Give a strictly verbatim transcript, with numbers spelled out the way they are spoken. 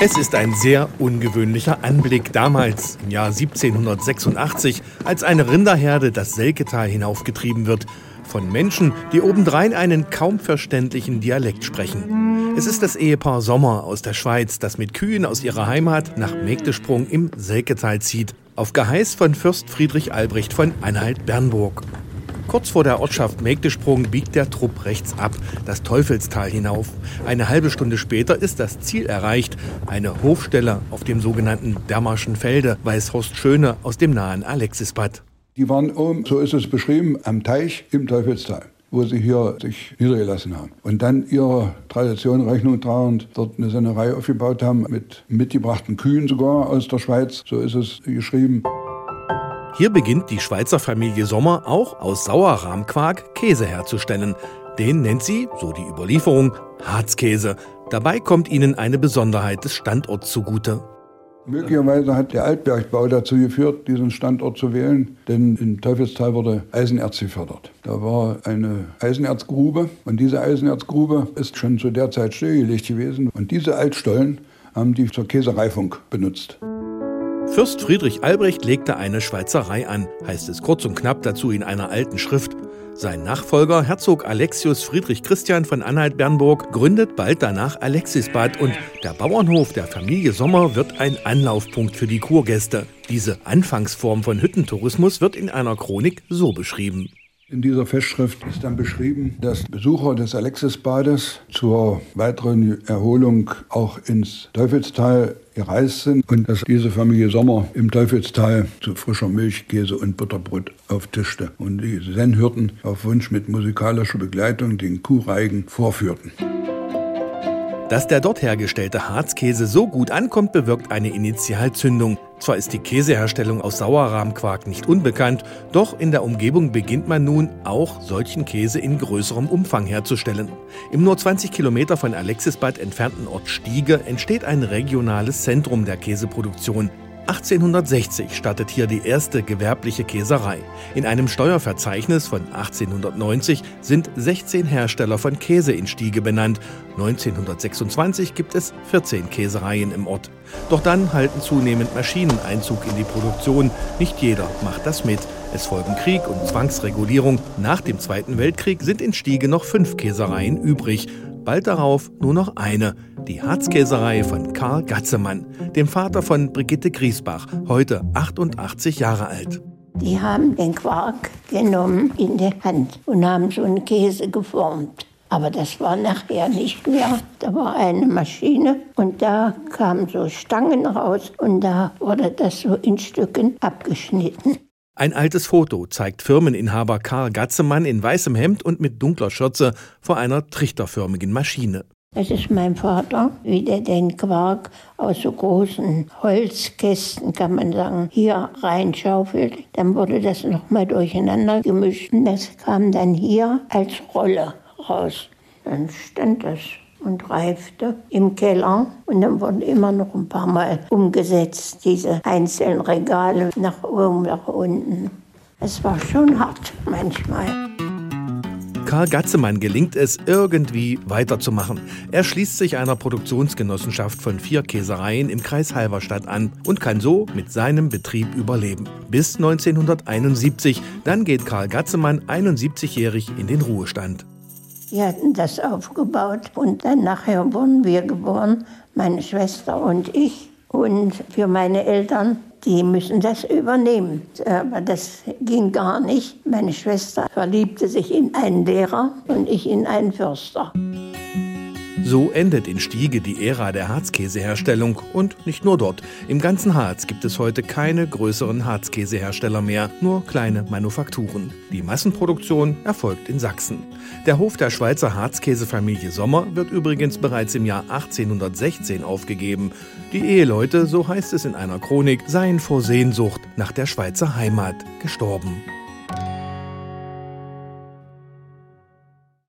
Es ist ein sehr ungewöhnlicher Anblick damals, im Jahr siebzehnhundertsechsundachtzig, als eine Rinderherde das Selketal hinaufgetrieben wird, von Menschen, die obendrein einen kaum verständlichen Dialekt sprechen. Es ist das Ehepaar Sommer aus der Schweiz, das mit Kühen aus ihrer Heimat nach Mägdesprung im Selketal zieht, auf Geheiß von Fürst Friedrich Albrecht von Anhalt-Bernburg. Kurz vor der Ortschaft Mägdesprung biegt der Trupp rechts ab, das Teufelstal hinauf. Eine halbe Stunde später ist das Ziel erreicht, eine Hofstelle auf dem sogenannten Därmerschen Felde, weiß Horst Schöne aus dem nahen Alexisbad. Die waren oben, so ist es beschrieben, am Teich im Teufelstal, wo sie hier sich niedergelassen haben. Und dann ihrer Tradition Rechnung tragend dort eine Sennerei aufgebaut haben, mit mitgebrachten Kühen sogar aus der Schweiz, so ist es geschrieben. Hier beginnt die Schweizer Familie Sommer auch aus Sauerrahmquark Käse herzustellen. Den nennt sie, so die Überlieferung, Harzkäse. Dabei kommt ihnen eine Besonderheit des Standorts zugute. Möglicherweise hat der Altbergbau dazu geführt, diesen Standort zu wählen, denn im Teufelstal wurde Eisenerz gefördert. Da war eine Eisenerzgrube und diese Eisenerzgrube ist schon zu der Zeit stillgelegt gewesen. Und diese Altstollen haben die zur Käsereifung benutzt. Fürst Friedrich Albrecht legte eine Schweizerei an, heißt es kurz und knapp dazu in einer alten Schrift. Sein Nachfolger, Herzog Alexius Friedrich Christian von Anhalt-Bernburg, gründet bald danach Alexisbad und der Bauernhof der Familie Sommer wird ein Anlaufpunkt für die Kurgäste. Diese Anfangsform von Hüttentourismus wird in einer Chronik so beschrieben. In dieser Festschrift ist dann beschrieben, dass Besucher des Alexisbades zur weiteren Erholung auch ins Teufelstal gereist sind und dass diese Familie Sommer im Teufelstal zu frischer Milch, Käse und Butterbrot auftischte und die Sennhirten auf Wunsch mit musikalischer Begleitung den Kuhreigen vorführten. Dass der dort hergestellte Harzkäse so gut ankommt, bewirkt eine Initialzündung. Zwar ist die Käseherstellung aus Sauerrahmquark nicht unbekannt, doch in der Umgebung beginnt man nun auch solchen Käse in größerem Umfang herzustellen. Im nur zwanzig Kilometer von Alexisbad entfernten Ort Stiege entsteht ein regionales Zentrum der Käseproduktion. achtzehnhundertsechzig startet hier die erste gewerbliche Käserei. In einem Steuerverzeichnis von achtzehnhundertneunzig sind sechzehn Hersteller von Käse in Stiege benannt. neunzehnhundertsechsundzwanzig gibt es vierzehn Käsereien im Ort. Doch dann halten zunehmend Maschinen Einzug in die Produktion. Nicht jeder macht das mit. Es folgen Krieg und Zwangsregulierung. Nach dem Zweiten Weltkrieg sind in Stiege noch fünf Käsereien übrig. Bald darauf nur noch eine, die Harzkäserei von Karl Gatzemann, dem Vater von Brigitte Griesbach, heute achtundachtzig Jahre alt. Die haben den Quark genommen in die Hand und haben so einen Käse geformt. Aber das war nachher nicht mehr. Da war eine Maschine und da kamen so Stangen raus und da wurde das so in Stücken abgeschnitten. Ein altes Foto zeigt Firmeninhaber Karl Gatzemann in weißem Hemd und mit dunkler Schürze vor einer trichterförmigen Maschine. Das ist mein Vater, wie der den Quark aus so großen Holzkästen, kann man sagen, hier reinschaufelt. Dann wurde das nochmal durcheinander gemischt und das kam dann hier als Rolle raus. Dann stand das und reifte im Keller. Und dann wurden immer noch ein paar Mal umgesetzt, diese einzelnen Regale nach oben, nach unten. Es war schon hart manchmal. Karl Gatzemann gelingt es, irgendwie weiterzumachen. Er schließt sich einer Produktionsgenossenschaft von vier Käsereien im Kreis Halberstadt an und kann so mit seinem Betrieb überleben. Bis neunzehnhunderteinundsiebzig, dann geht Karl Gatzemann einundsiebzigjährig in den Ruhestand. Wir hatten das aufgebaut und dann nachher wurden wir geboren, meine Schwester und ich. Und für meine Eltern, die müssen das übernehmen. Aber das ging gar nicht. Meine Schwester verliebte sich in einen Lehrer und ich in einen Förster. So endet in Stiege die Ära der Harzkäseherstellung und nicht nur dort. Im ganzen Harz gibt es heute keine größeren Harzkäsehersteller mehr, nur kleine Manufakturen. Die Massenproduktion erfolgt in Sachsen. Der Hof der Schweizer Harzkäsefamilie Sommer wird übrigens bereits im Jahr achtzehnhundertsechzehn aufgegeben. Die Eheleute, so heißt es in einer Chronik, seien vor Sehnsucht nach der Schweizer Heimat gestorben.